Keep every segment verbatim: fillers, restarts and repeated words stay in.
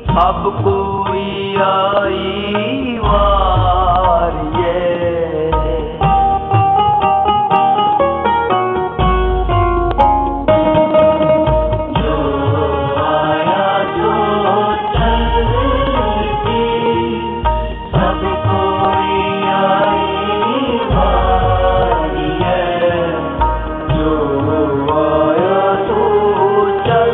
अब कोई आई वार ये जो आया जो चल दी सब कोई आई वार ये जो आया तो चल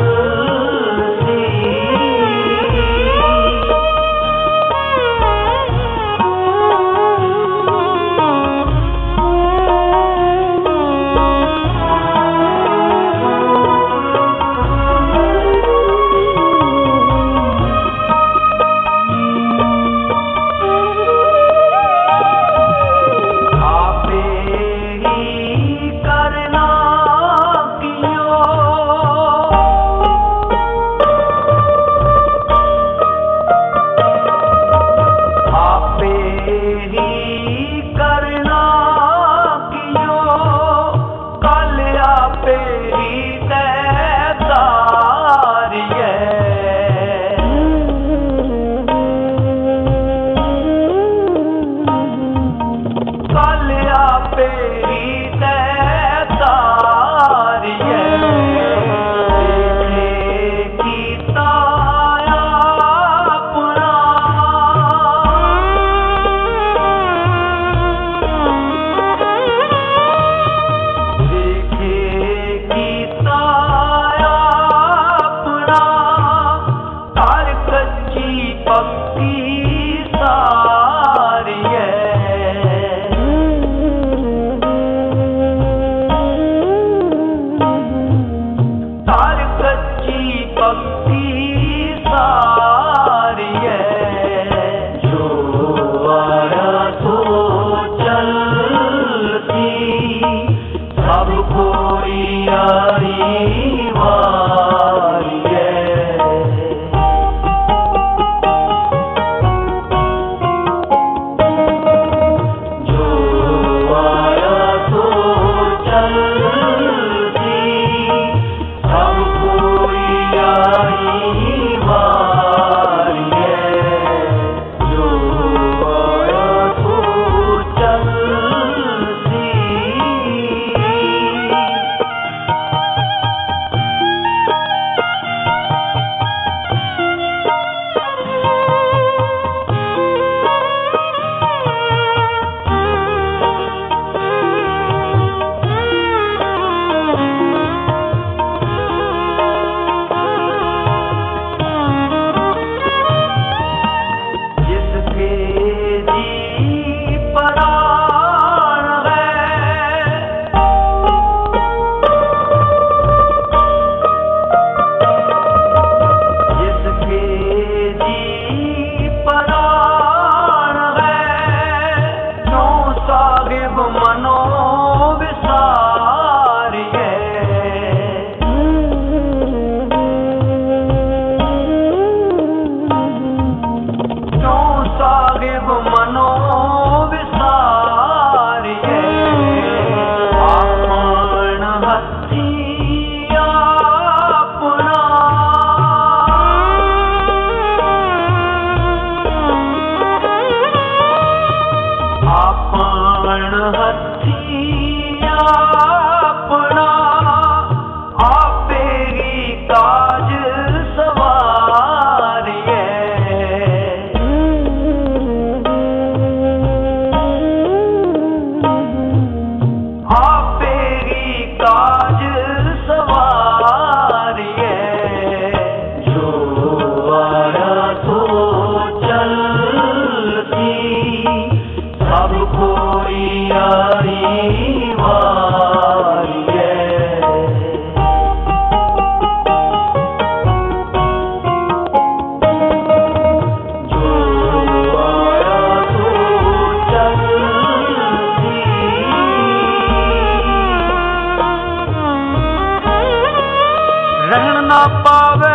ना पावे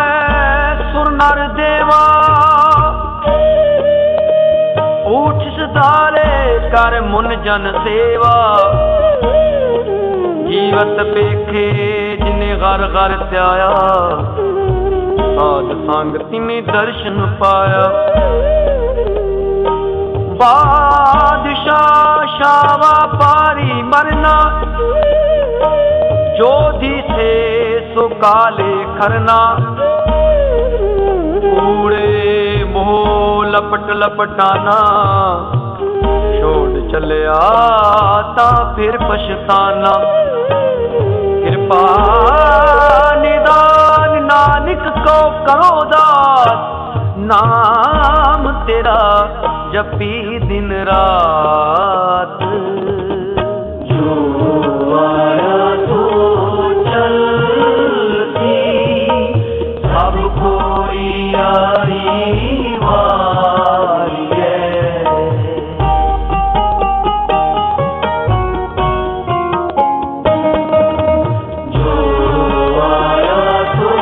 सुर नर देवा, ऊठ सिधारे कर मुन जन सेवा। जीवत पेखे जिन्हें घर घर त्याया, साध संगति में दर्शन पाया। बादशाह शावा पारी मरना, जोधी से सो काले खरना। कूड़े मोह लपट लपटाना, छोड़ चले आता फिर पछताना। कृपा निदान नानक को करो दास, नाम तेरा जपी दिन रात। जो आया तो चलती, सब कोई आई वारी है। जो आया तो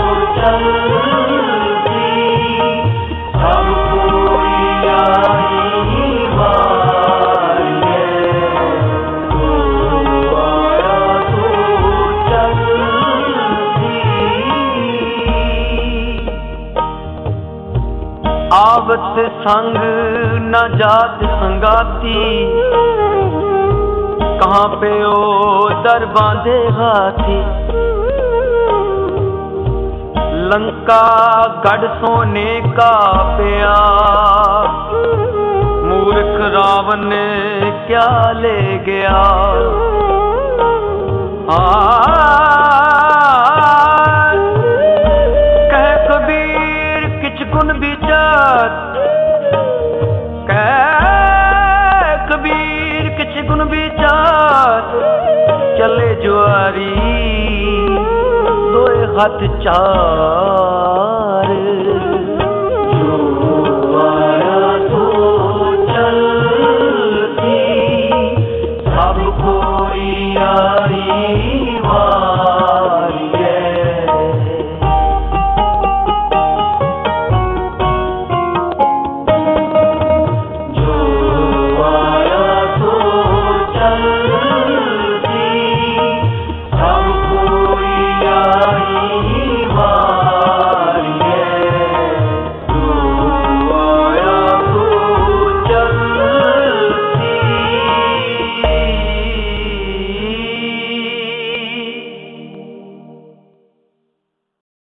चलती, सब कोई आई वारी है। जो आया तो चलती। आवत संग न जात संगाती, कहाँ पे ओ दर बांधे हाथी। लंका गढ़ सोने का पिया, मूर्ख रावण ने क्या ले गया। कह कबीर किछ गुण विचार, कह कबीर किछ गुण विचार। चले जुआरी दोए हाथ चार।